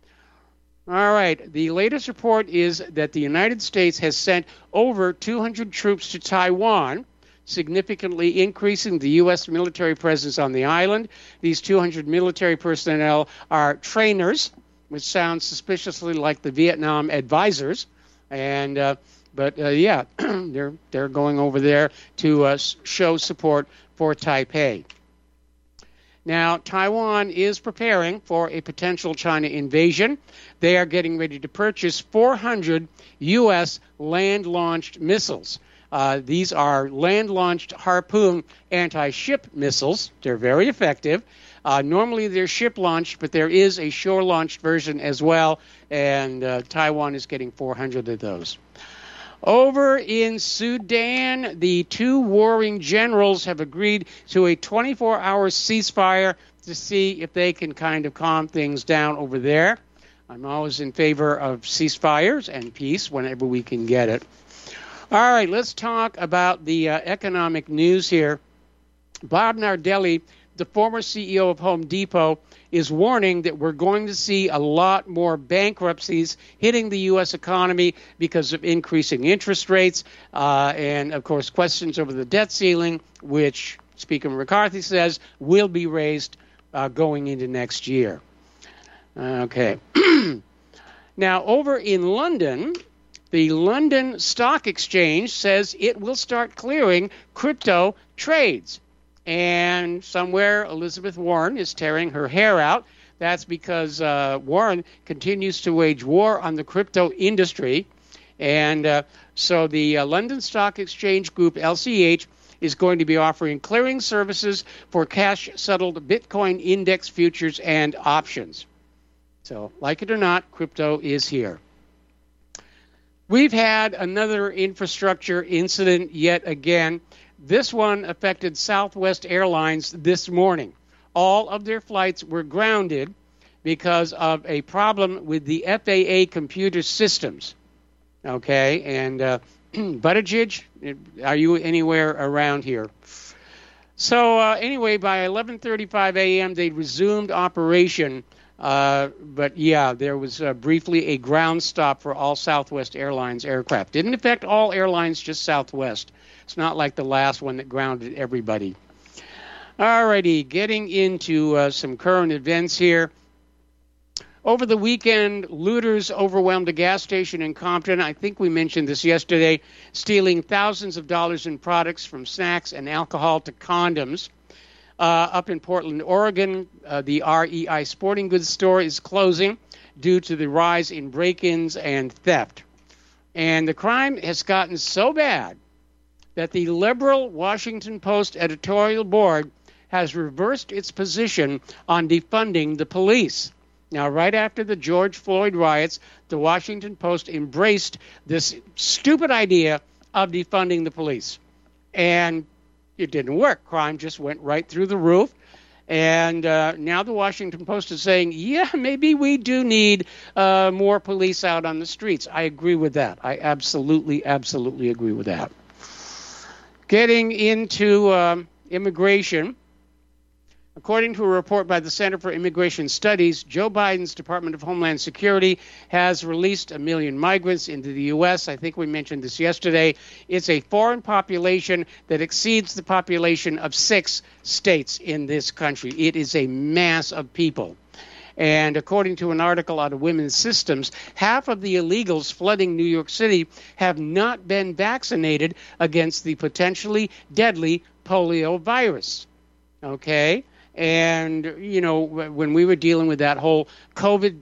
All right. The latest report is that the United States has sent over 200 troops to Taiwan, significantly increasing the U.S. military presence on the island. These 200 military personnel are trainers, which sounds suspiciously like the Vietnam advisors. And yeah, they're going over there to show support for Taipei. Now, Taiwan is preparing for a potential China invasion. They are getting ready to purchase 400 U.S. land-launched missiles. These are land-launched Harpoon anti-ship missiles. They're very effective. Normally they're ship-launched, but there is a shore-launched version as well, and Taiwan is getting 400 of those. Over in Sudan, the two warring generals have agreed to a 24-hour ceasefire to see if they can kind of calm things down over there. I'm always in favor of ceasefires and peace whenever we can get it. All right, let's talk about the economic news here. Bob Nardelli, the former CEO of Home Depot, is warning that we're going to see a lot more bankruptcies hitting the U.S. economy because of increasing interest rates and, of course, questions over the debt ceiling, which Speaker McCarthy says will be raised going into next year. Okay. Now, over in London, the London Stock Exchange says it will start clearing crypto trades. And somewhere Elizabeth Warren is tearing her hair out. That's because Warren continues to wage war on the crypto industry. And so the London Stock Exchange Group, LCH, is going to be offering clearing services for cash-settled Bitcoin index futures and options. So, like it or not, crypto is here. We've had another infrastructure incident yet again. This one affected Southwest Airlines this morning. All of their flights were grounded because of a problem with the FAA computer systems. Okay, and Buttigieg, are you anywhere around here? So anyway, by 11:35 a.m., they resumed operation. But yeah, there was briefly a ground stop for all Southwest Airlines aircraft. Didn't affect all airlines, just Southwest. It's not like the last one that grounded everybody. All righty, getting into some current events here. Over the weekend, looters overwhelmed a gas station in Compton. I think we mentioned this yesterday, stealing thousands of dollars in products from snacks and alcohol to condoms. Up in Portland, Oregon, the REI Sporting Goods store is closing due to the rise in break-ins and theft. And the crime has gotten so bad that the liberal Washington Post editorial board has reversed its position on defunding the police. Now, right after the George Floyd riots, the Washington Post embraced this stupid idea of defunding the police. And it didn't work. Crime just went right through the roof. And now the Washington Post is saying, yeah, maybe we do need more police out on the streets. I agree with that. I absolutely agree with that. Getting into immigration, according to a report by the Center for Immigration Studies, Joe Biden's Department of Homeland Security has released 1 million migrants into the U.S. I think we mentioned this yesterday. It's a foreign population that exceeds the population of 6 states in this country. It is a mass of people. And according to an article out of Women's Systems, half of the illegals flooding New York City have not been vaccinated against the potentially deadly polio virus. Okay? And, you know, when we were dealing with that whole COVID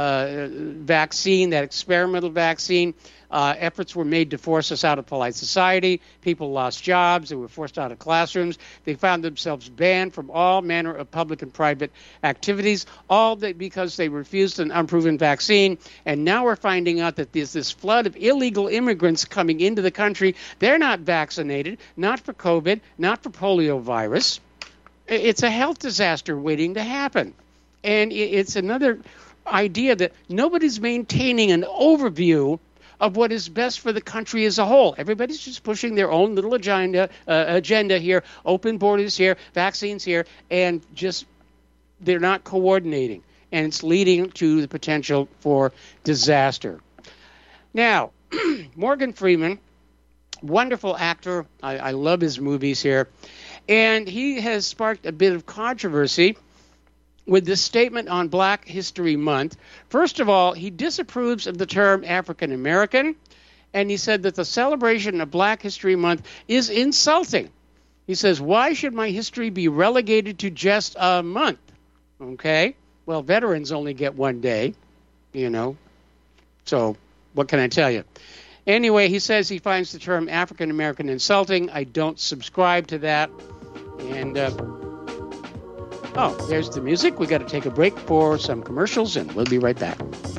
vaccine, that experimental vaccine, efforts were made to force us out of polite society. People lost jobs. They were forced out of classrooms. They found themselves banned from all manner of public and private activities, all that because they refused an unproven vaccine. And now we're finding out that there's this flood of illegal immigrants coming into the country. They're not vaccinated, not for COVID, not for polio virus. It's a health disaster waiting to happen. And it's another idea that nobody's maintaining an overview of what is best for the country as a whole. Everybody's just pushing their own little agenda here, open borders here, vaccines here, and just they're not coordinating. And it's leading to the potential for disaster. Now, Morgan Freeman, wonderful actor. I love his movies here. And he has sparked a bit of controversy with this statement on Black History Month. First of all, he disapproves of the term African American, and he said that the celebration of Black History Month is insulting. He says, why should my history be relegated to just a month? Okay? Well, veterans only get one day, So what can I tell you? Anyway, he says he finds the term African American insulting. I don't subscribe to that. And, there's the music. We got to take a break for some commercials, and we'll be right back.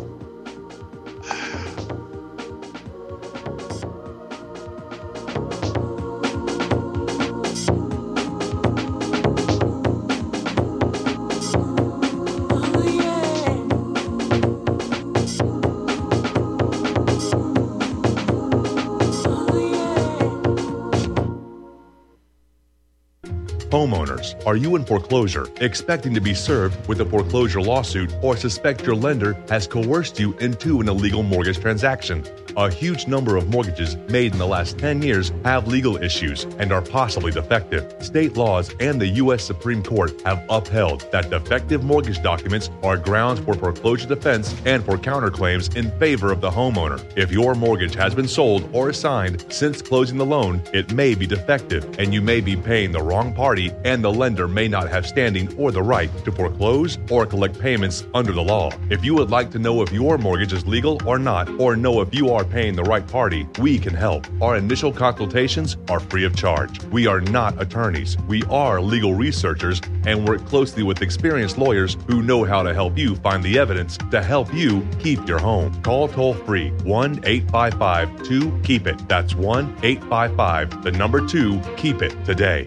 Homeowners, are you in foreclosure, expecting to be served with a foreclosure lawsuit, or suspect your lender has coerced you into an illegal mortgage transaction? A huge number of mortgages made in the last 10 years have legal issues and are possibly defective. State laws and the U.S. Supreme Court have upheld that defective mortgage documents are grounds for foreclosure defense and for counterclaims in favor of the homeowner. If your mortgage has been sold or assigned since closing the loan, it may be defective and you may be paying the wrong party, and the lender may not have standing or the right to foreclose or collect payments under the law. If you would like to know if your mortgage is legal or not, or know if you are paying the right party, we can help. Our initial consultations are free of charge. We are not attorneys. We are legal researchers and work closely with experienced lawyers who know how to help you find the evidence to help you keep your home. Call toll-free 1-855-2-KEEP-IT. That's 1-855-2-KEEP-IT today.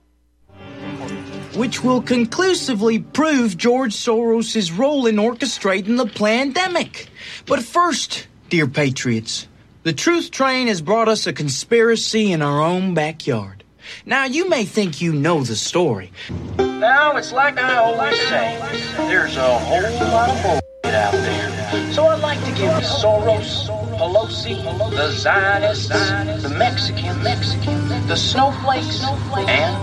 Which will conclusively prove George Soros' role in orchestrating the pandemic. But first, dear patriots, the truth train has brought us a conspiracy in our own backyard. Now, you may think you know the story. Now, it's like I always say, there's a whole lot of bullshit out there. So I'd like to give you Soros, Pelosi, the Zionists, the Mexican, the snowflakes, and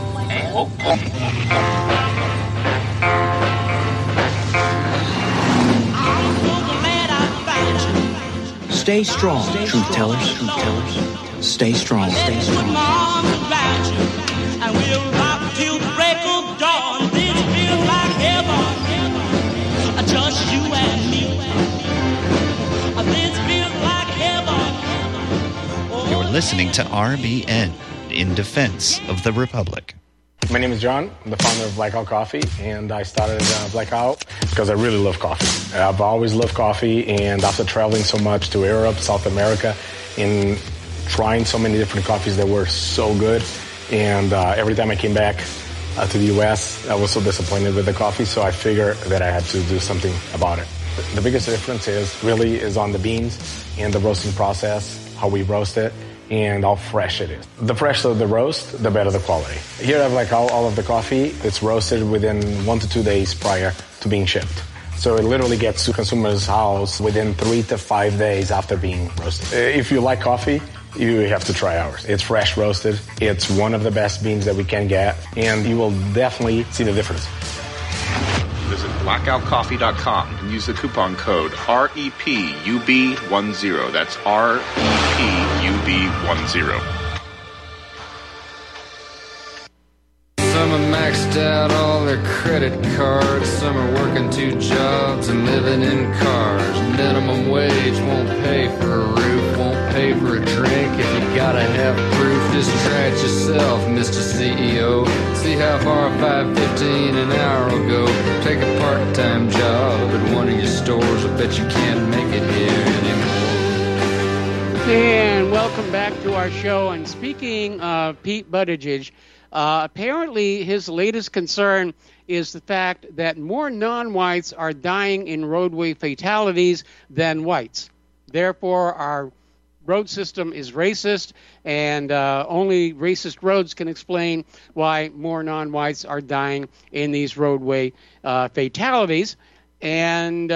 Stay strong, truth tellers. Stay strong. And we'll rock till the break of dawn. This feels like heaven. Just you and me. This feels like heaven. You're listening to RBN, in defense of the Republic. My name is John. I'm the founder of Blackout Coffee, and I started Blackout because I really love coffee. I've always loved coffee, and after traveling so much to Europe, South America, and trying so many different coffees that were so good, and every time I came back to the U.S., I was so disappointed with the coffee, so I figured that I had to do something about it. The biggest difference is on the beans and the roasting process, how we roast it, and how fresh it is. The fresher the roast, the better the quality. Here I have all of the coffee. It's roasted within 1 to 2 days prior to being shipped. So it literally gets to consumers' house within 3 to 5 days after being roasted. If you like coffee, you have to try ours. It's fresh roasted. It's one of the best beans that we can get, and you will definitely see the difference. Visit blackoutcoffee.com and use the coupon code REPUB10. That's REPUB10. Some are maxed out all their credit cards. Some are working 2 jobs and living in cars. Minimum wage won't pay for a roof, won't pay for a drink. If you gotta have proof, just try it yourself, Mr. CEO. See how far $5.15 an hour will go. Take a part-time job at one of your stores. I bet you can't make it here anymore. And welcome back to our show. And speaking of Pete Buttigieg, apparently his latest concern is the fact that more non-whites are dying in roadway fatalities than whites. Therefore, our road system is racist, and only racist roads can explain why more non-whites are dying in these roadway fatalities. And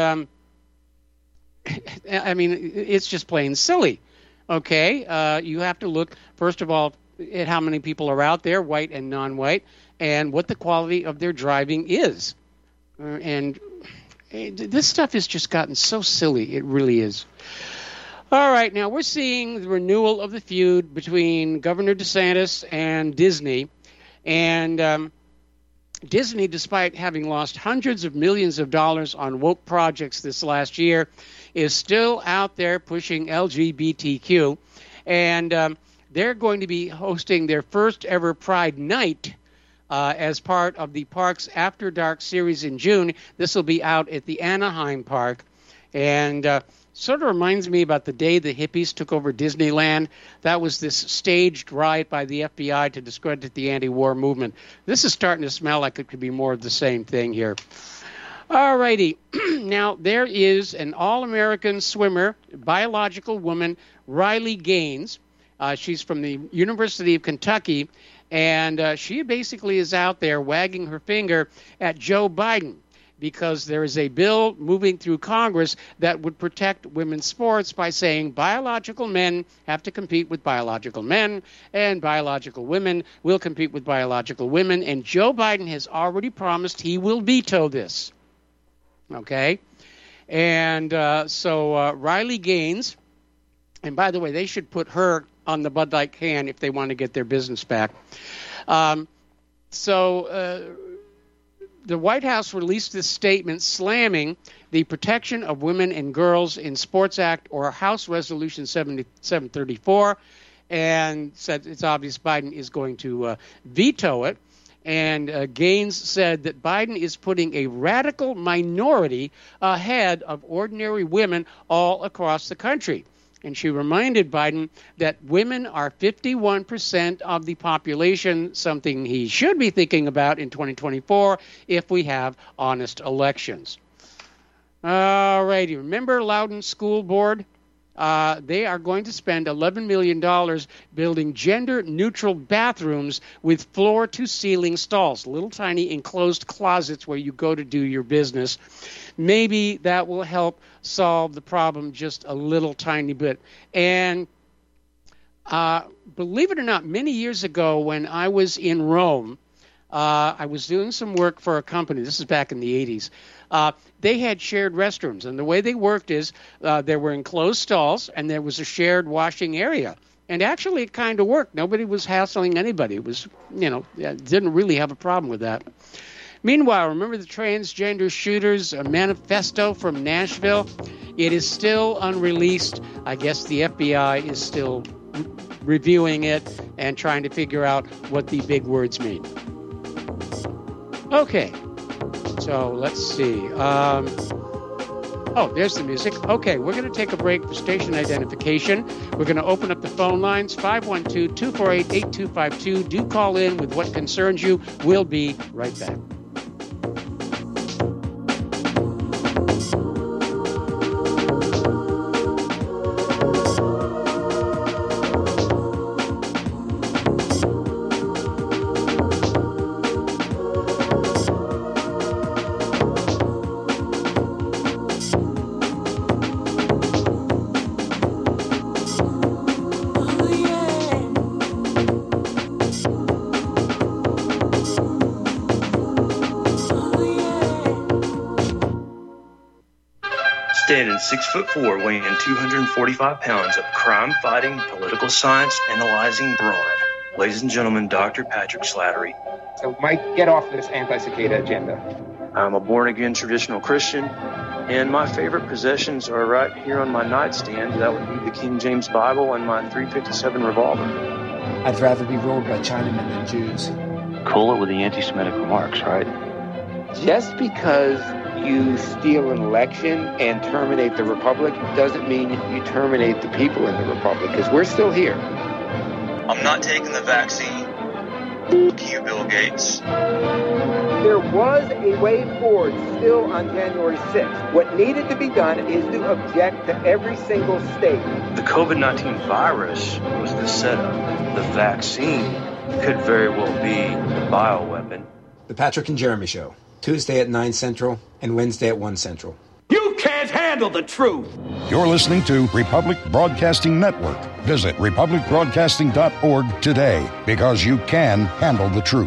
I mean, it's just plain silly. Okay, you have to look, first of all, at how many people are out there, white and non-white, and what the quality of their driving is. And this stuff has just gotten so silly. It really is. All right, now we're seeing the renewal of the feud between Governor DeSantis and Disney. And Disney, despite having lost hundreds of millions of dollars on woke projects this last year, is still out there pushing LGBTQ. And they're going to be hosting their first ever Pride Night as part of the Parks After Dark series in June. This will be out at the Anaheim Park. And sort of reminds me about the day the hippies took over Disneyland. That was this staged riot by the FBI to discredit the anti-war movement. This is starting to smell like it could be more of the same thing here. All righty. Now, there is an all-American swimmer, biological woman, Riley Gaines. She's from the University of Kentucky, and she basically is out there wagging her finger at Joe Biden because there is a bill moving through Congress that would protect women's sports by saying biological men have to compete with biological men, and biological women will compete with biological women, and Joe Biden has already promised he will veto this. Okay? And so Riley Gaines, and by the way, they should put her on the Bud Light can if they want to get their business back. The White House released this statement slamming the Protection of Women and Girls in Sports Act, or House Resolution 734, and said it's obvious Biden is going to veto it. And Gaines said that Biden is putting a radical minority ahead of ordinary women all across the country. And she reminded Biden that women are 51% of the population, something he should be thinking about in 2024 if we have honest elections. All righty. Remember Loudoun School Board? They are going to spend $11 million building gender-neutral bathrooms with floor-to-ceiling stalls, little tiny enclosed closets where you go to do your business. Maybe that will help solve the problem just a little tiny bit. And believe it or not, many years ago when I was in Rome, I was doing some work for a company. This is back in the 80s. They had shared restrooms, and the way they worked is there were enclosed stalls, and there was a shared washing area. And actually, it kind of worked. Nobody was hassling anybody. It was, didn't really have a problem with that. Meanwhile, remember the transgender shooters manifesto from Nashville? It is still unreleased. I guess the FBI is still reviewing it and trying to figure out what the big words mean. Okay, so let's see. There's the music. Okay, we're going to take a break for station identification. We're going to open up the phone lines, 512-248-8252. Do call in with what concerns you. We'll be right back. Standing 6'4", weighing 245 pounds of crime-fighting, political science analyzing brawn. Ladies and gentlemen, Dr. Patrick Slattery. So, Mike, get off this anti-cicada agenda. I'm a born-again traditional Christian, and my favorite possessions are right here on my nightstand. That would be the King James Bible and my .357 revolver. I'd rather be ruled by Chinamen than Jews. Cool it with the anti-Semitic remarks, right? Just because you steal an election and terminate the Republic doesn't mean you terminate the people in the Republic, because we're still here. I'm not taking the vaccine. To you, Bill Gates. There was a way forward still on January 6th. What needed to be done is to object to every single state. The COVID-19 virus was the setup. The vaccine could very well be the bioweapon. The Patrick and Jeremy Show, Tuesday at 9 Central and Wednesday at 1 Central. You can't handle the truth. You're listening to Republic Broadcasting Network. Visit republicbroadcasting.org today, because you can handle the truth.